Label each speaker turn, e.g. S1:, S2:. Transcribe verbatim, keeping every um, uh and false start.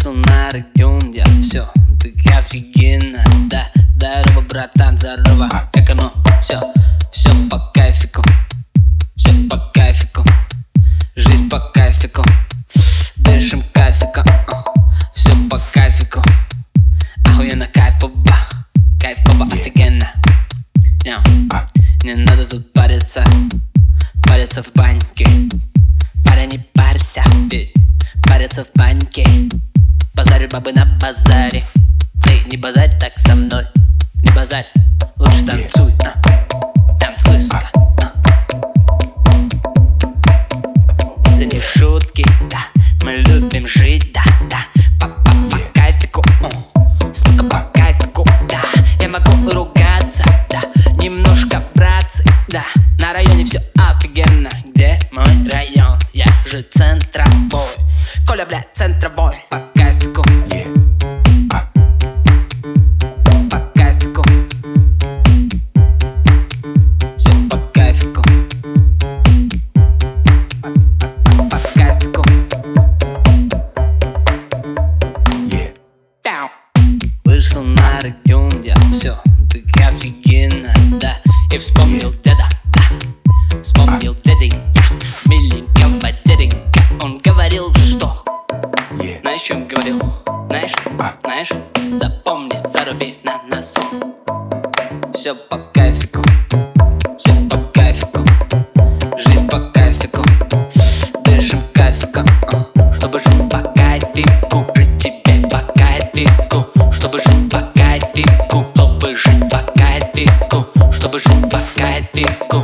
S1: Вышел на район, я все, ты офигенно. Да, здорово, братан, здорово. Как оно? Все, все по кайфику. Все по кайфику. Жизнь по кайфику. Дышим кайфика. Все по кайфику. Охуенно кайфово. Кайфово, офигенно. Не надо тут париться. Париться в баньке. Паря, не парься, ведь париться в баньке. Базарю бабы на базаре. Эй, не базарь так со мной. Не базарь, лучше танцуй, а. Танцуй, сука, а. Да не шутки, да. Мы любим жить, да, да. По, по, по кайфику, о. Сука, по кайфику, да. Я могу ругаться, да. Немножко братцы, да. На районе все офигенно. Где мой район? Я же центровой. Коля, блядь, центровой. По кайфику, yeah. а. По кайфику. Все по кайфику. По, по, по кайфику, yeah. Down. Вышел на район, я все, ты офигенно, да. И вспомнил yeah. деда, да. Вспомнил деденька, миленького деденька. Он говорил, что yeah. Знаешь, что он говорил? Знаешь? А. Знаешь? Запомни, заруби на носу. Все по кайфику. Все по кайфику. Жизнь по кайфику. Дышим кайфика. Чтобы жить по кайфику. Жить тебе по кайфику. Чтобы жить по кайфику. Чтобы жить по кайфику. Чтобы жить по кайфику.